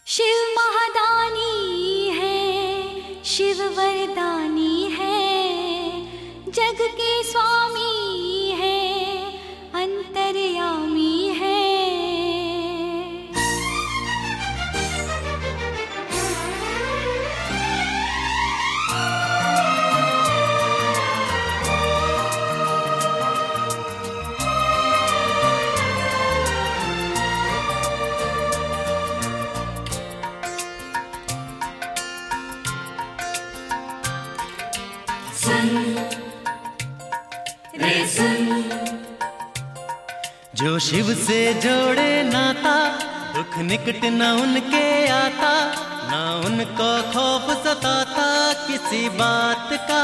शिव महादानी है, शिव वरदानी है, जग के स्वामी है, अंतर्यामी है। जो शिव से जोड़े नाता, दुख निकट न उनके आता, न उनको खौफ सताता किसी बात का।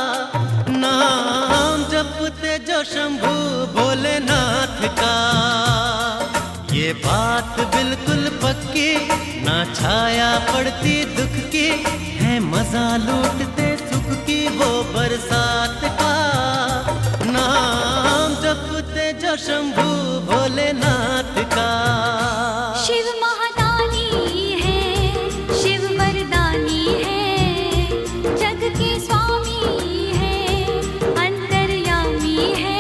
नाम जपते जो शंभू भोलेनाथ का, ये बात बिल्कुल पक्की, ना छाया पड़ती दुख की, है मजा लूटते सुख की वो बरसात का। नाम जपते जो शंभू भोलेनाथ का। शिव महादानी है, शिव वरदानी है, जग के स्वामी है, अंतर्यामी है।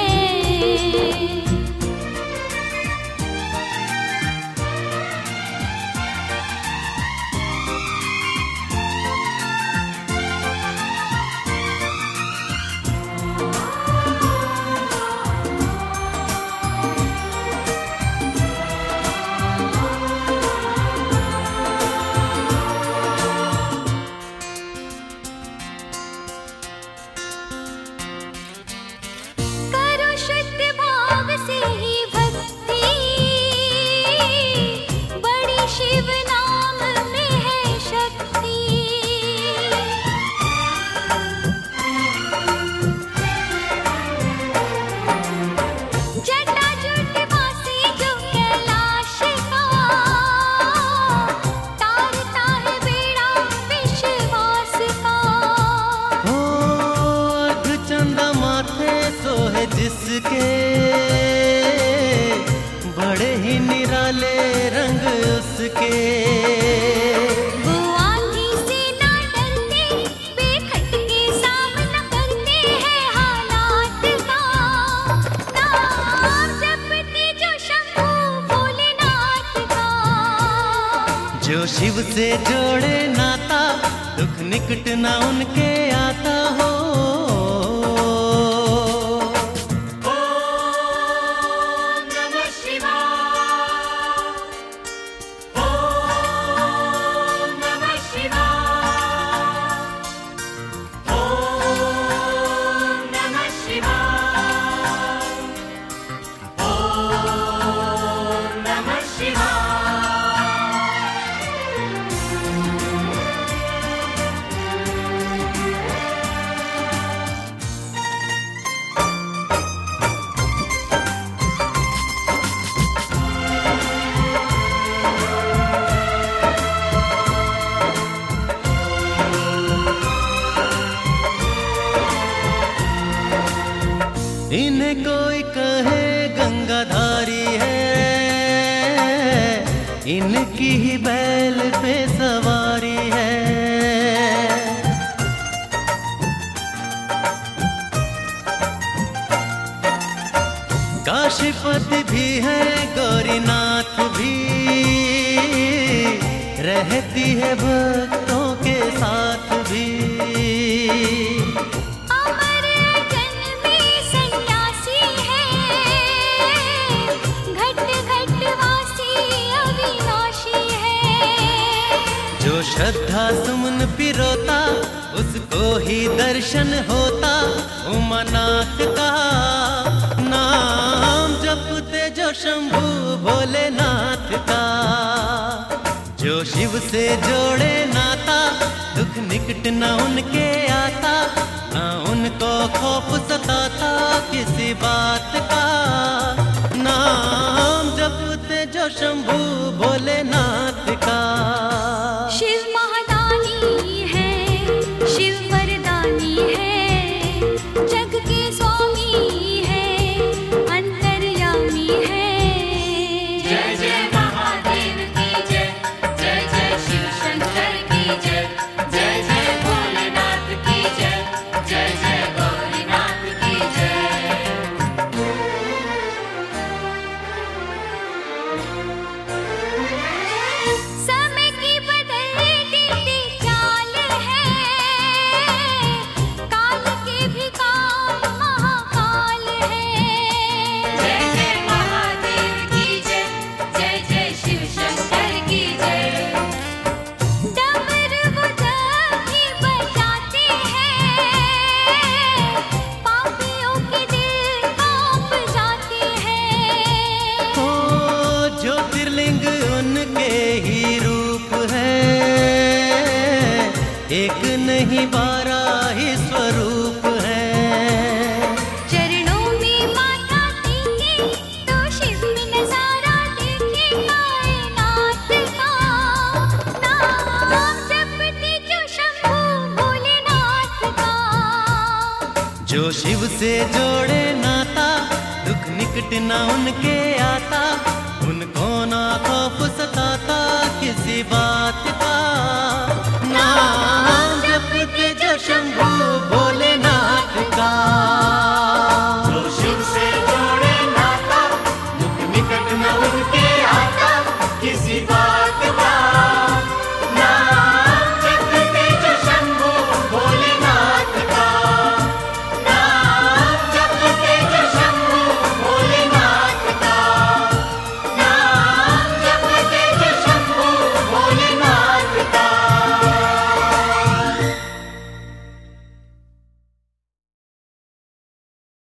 जिसके बड़े ही निराले रंग उसके, वो आंधी से ना डरते, बेखटके सामना करते हैं हालात का। नाम जपते जो शंभू भोलेनाथ का। जो शिव से जोड़े नाता, दुख निकट ना उनके आता हो। इन्हें कोई कहे गंगाधारी है, इनकी ही बैल पे सवारी है। काशीपति भी है, गौरीनाथ भी, रहती है भक्तों के साथ भी। जो श्रद्धा सुमन पिरोता, उसको ही दर्शन होता उमानाथ का। नाम जपते जो शंभू भोलेनाथ का। जो शिव से जोड़े नाता, दुख निकट न उनके आता, न उनको खौफ सताता किसी बात का। नाम जपते जो शंभू भोलेनाथ का। शिव महादानी है, शिव वरदानी है, जग के स्वामी है, अंतर्यामी है। जय जय महादेव की जय, जय जय एक नहीं 12 ही स्वरूप है। चरणों में माथा टेके तो शिव में नजारा देखे कायनात का। नाम जपते जो शंभू भोलेनाथ का। जो शिव से जोड़े नाता, दुख निकट ना उनके आता, उनको ना खौफ सताता किसी बात का। नाम जपते जो शंभू